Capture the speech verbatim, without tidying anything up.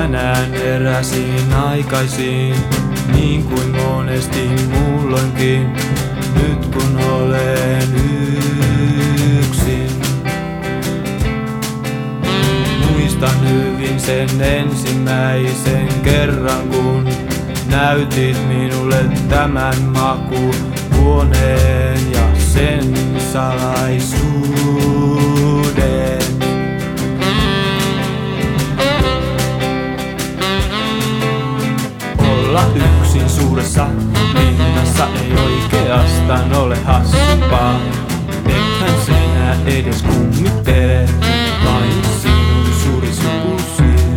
Tänään heräsin aikaisin, niin kuin monesti muulloinkin, nyt kun olen yksin. Muistan hyvin sen ensimmäisen kerran, kun näytit minulle tämän makuhuoneen ja sen salaisuuden. Olla yksin suuressa linnassa ei oikeastaan ole hassupaa. Ethän sinä edes kummittele, vain sinun suuri sukusi.